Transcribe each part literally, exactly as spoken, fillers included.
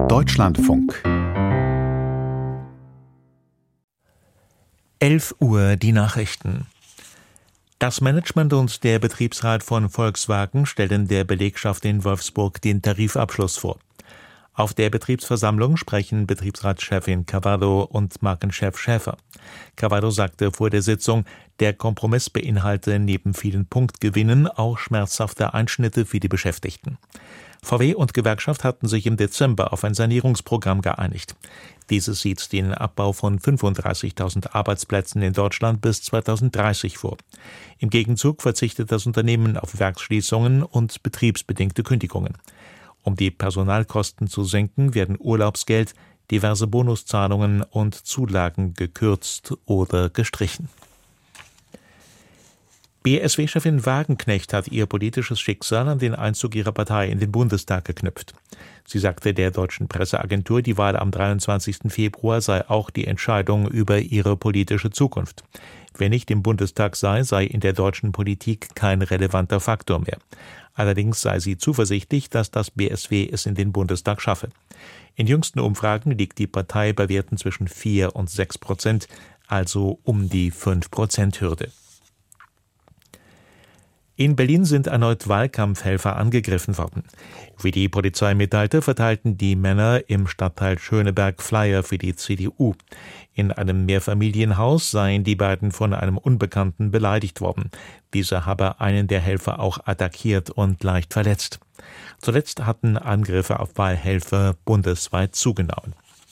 Deutschlandfunk. elf Uhr die Nachrichten. Das Management und der Betriebsrat von Volkswagen stellen der Belegschaft in Wolfsburg den Tarifabschluss vor. Auf der Betriebsversammlung sprechen Betriebsratschefin Cavado und Markenchef Schäfer. Cavado sagte vor der Sitzung, der Kompromiss beinhalte neben vielen Punktgewinnen auch schmerzhafte Einschnitte für die Beschäftigten. V W und Gewerkschaft hatten sich im Dezember auf ein Sanierungsprogramm geeinigt. Dieses sieht den Abbau von fünfunddreißigtausend Arbeitsplätzen in Deutschland bis zweitausenddreißig vor. Im Gegenzug verzichtet das Unternehmen auf Werksschließungen und betriebsbedingte Kündigungen. Um die Personalkosten zu senken, werden Urlaubsgeld, diverse Bonuszahlungen und Zulagen gekürzt oder gestrichen. B S W-Chefin Wagenknecht hat ihr politisches Schicksal an den Einzug ihrer Partei in den Bundestag geknüpft. Sie sagte der deutschen Presseagentur, die Wahl am dreiundzwanzigsten Februar sei auch die Entscheidung über ihre politische Zukunft. Wer nicht im Bundestag sei, sei in der deutschen Politik kein relevanter Faktor mehr. Allerdings sei sie zuversichtlich, dass das B S W es in den Bundestag schaffe. In jüngsten Umfragen liegt die Partei bei Werten zwischen vier und sechs Prozent, also um die fünf Prozent Hürde. In Berlin sind erneut Wahlkampfhelfer angegriffen worden. Wie die Polizei mitteilte, verteilten die Männer im Stadtteil Schöneberg Flyer für die C D U. In einem Mehrfamilienhaus seien die beiden von einem Unbekannten beleidigt worden. Dieser habe einen der Helfer auch attackiert und leicht verletzt. Zuletzt hatten Angriffe auf Wahlhelfer bundesweit zugenommen.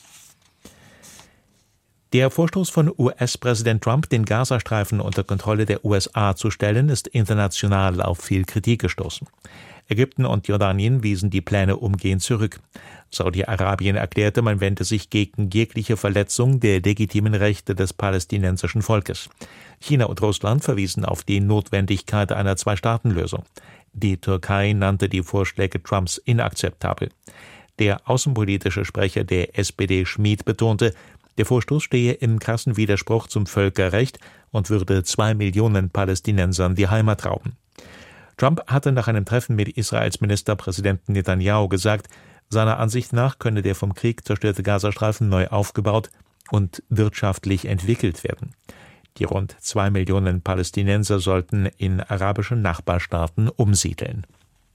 Der Vorstoß von U S-Präsident Trump, den Gazastreifen unter Kontrolle der U S A zu stellen, ist international auf viel Kritik gestoßen. Ägypten und Jordanien wiesen die Pläne umgehend zurück. Saudi-Arabien erklärte, man wende sich gegen jegliche Verletzung der legitimen Rechte des palästinensischen Volkes. China und Russland verwiesen auf die Notwendigkeit einer Zwei-Staaten-Lösung. Die Türkei nannte die Vorschläge Trumps inakzeptabel. Der außenpolitische Sprecher der S P D Schmid betonte, der Vorstoß stehe im krassen Widerspruch zum Völkerrecht und würde zwei Millionen Palästinensern die Heimat rauben. Trump hatte nach einem Treffen mit Israels Ministerpräsidenten Netanyahu gesagt, seiner Ansicht nach könne der vom Krieg zerstörte Gazastreifen neu aufgebaut und wirtschaftlich entwickelt werden. Die rund zwei Millionen Palästinenser sollten in arabischen Nachbarstaaten umsiedeln.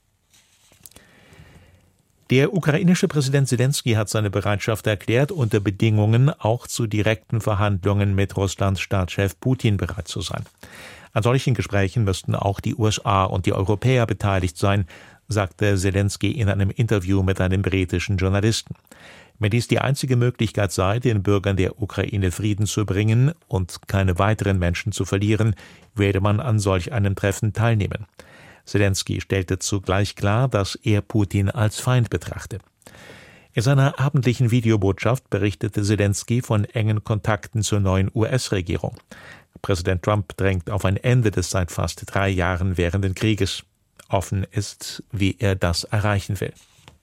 Der ukrainische Präsident Selenskyj hat seine Bereitschaft erklärt, unter Bedingungen auch zu direkten Verhandlungen mit Russlands Staatschef Putin bereit zu sein. An solchen Gesprächen müssten auch die U S A und die Europäer beteiligt sein, sagte Selenskyj in einem Interview mit einem britischen Journalisten. Wenn dies die einzige Möglichkeit sei, den Bürgern der Ukraine Frieden zu bringen und keine weiteren Menschen zu verlieren, werde man an solch einem Treffen teilnehmen. Selenskyj stellte zugleich klar, dass er Putin als Feind betrachte. In seiner abendlichen Videobotschaft berichtete Selenskyj von engen Kontakten zur neuen U S-Regierung. Präsident Trump drängt auf ein Ende des seit fast drei Jahren währenden Krieges. Offen ist, wie er das erreichen will.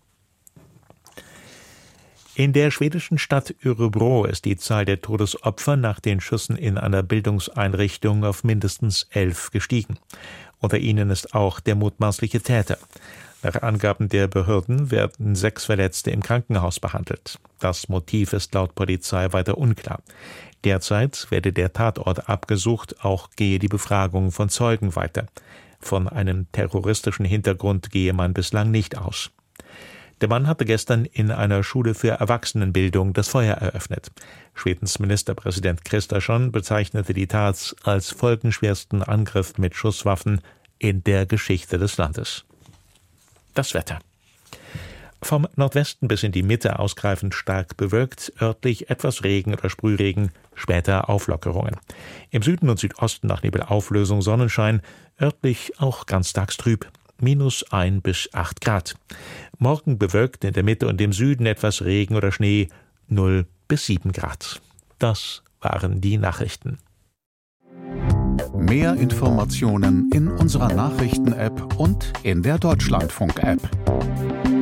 In der schwedischen Stadt Örebro ist die Zahl der Todesopfer nach den Schüssen in einer Bildungseinrichtung auf mindestens elf gestiegen. Unter ihnen ist auch der mutmaßliche Täter. Nach Angaben der Behörden werden sechs Verletzte im Krankenhaus behandelt. Das Motiv ist laut Polizei weiter unklar. Derzeit werde der Tatort abgesucht, auch gehe die Befragung von Zeugen weiter. Von einem terroristischen Hintergrund gehe man bislang nicht aus. Der Mann hatte gestern in einer Schule für Erwachsenenbildung das Feuer eröffnet. Schwedens Ministerpräsident Kristersson bezeichnete die Tat als folgenschwersten Angriff mit Schusswaffen in der Geschichte des Landes. Das Wetter. Vom Nordwesten bis in die Mitte ausgreifend stark bewölkt, örtlich etwas Regen oder Sprühregen, später Auflockerungen. Im Süden und Südosten nach Nebelauflösung Sonnenschein, örtlich auch ganztags trüb. Minus ein bis acht Grad. Morgen bewölkt, in der Mitte und im Süden etwas Regen oder Schnee, null bis sieben Grad. Das waren die Nachrichten. Mehr Informationen in unserer Nachrichten-App und in der Deutschlandfunk-App.